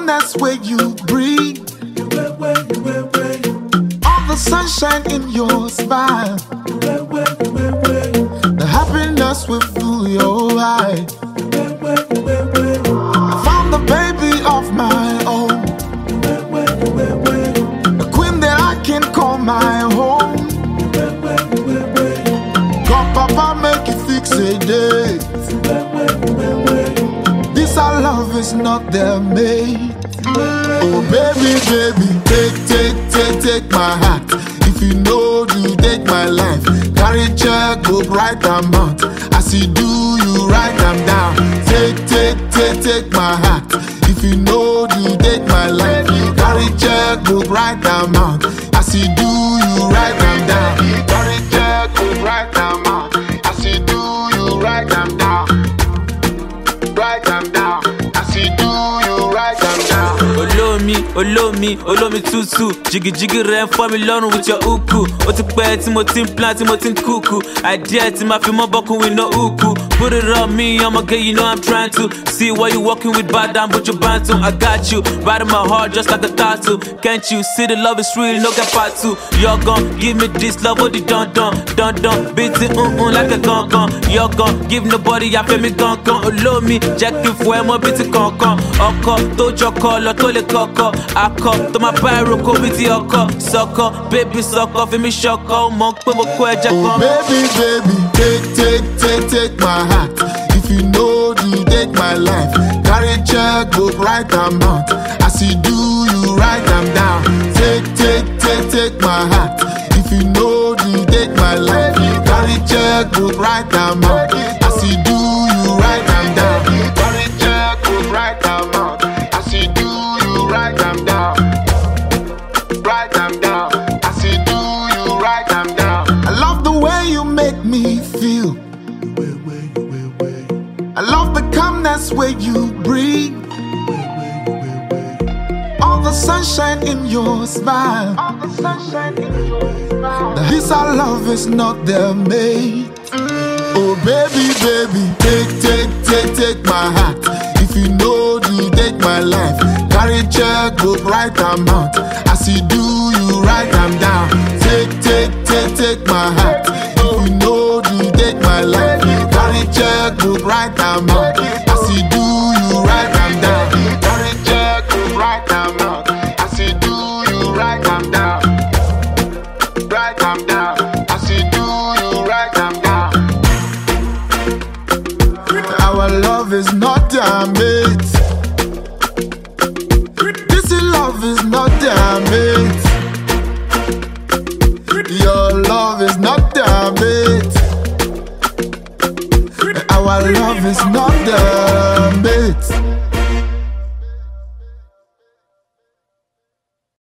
calmness where you breathe, all the sunshine in your smile, the happiness will fill your eyes. I found the baby of my own, a queen that I can call my home. God, Papa, make it fix a date. This our love is not their mate. Oh baby, baby, take my heart. If you know you take my life, carry check, go write them out. As you do, you write them down. Take my heart. If you know you take my life, carry check, go write them out. As you do, you write them down. Carry check, go write them out. As you do, you write them down. Write them down. As you do, you write them down. Olómi tútù. Jiggy rẹ̀ ń fọ́ mi lọ́rùn with your uku. Ó ti pẹ́ tí mo ti ń plan, tí mo ti ń kúkú. Idea tí ma fi mọ́ bọ́kùn with no uku. Put it on me, I'ma get, you know I'm trying to. See why you walking with bad down, but you bound to. I got you, right in my heart just like a tattoo. Can't you see the love is real, no get part two. You're gon' give me this love, what the dun. Beat it like a gun. You're gon' give nobody, I feel me gun. Olómi, jẹ́ kí n fún ẹ mọ́ bí ti kankan. Ọkọ tó jọkọ lọ tó lè kọ́kọ́. Akọ tó máa bá ẹrù kó bí ti ọkọ. Sọkọ, baby sọkọ, fi mi ṣọkọ. Ó mọ̀ pé mo kó ẹ̀jẹ̀ kan. Oh baby, take my heart. If you know you take my life, carry check, go write them out. As you do, you write them down. Take my heart. If you know you take my life, carry check, go write them out. As you do, you write them down. Carry check, go write them out. As you do, you write them down. Write them down. As you do, you write them down. I love the way you make me feel. I love the calmness where you breathe, all the sunshine in your smile. This our love is not their mate. Oh baby, take my heart. If you know you take my life, carry check, go write them out. As you do, you write them down. Take my heart. If you know you take my life, carry check, go write them out. As you do, you write them down. Carry check, go write them out. As you do, you write them down. Write them down. As you do, you write them down. Our love is not their mate. This love is not their mate. Your love is not their mate. Our love is not their mate.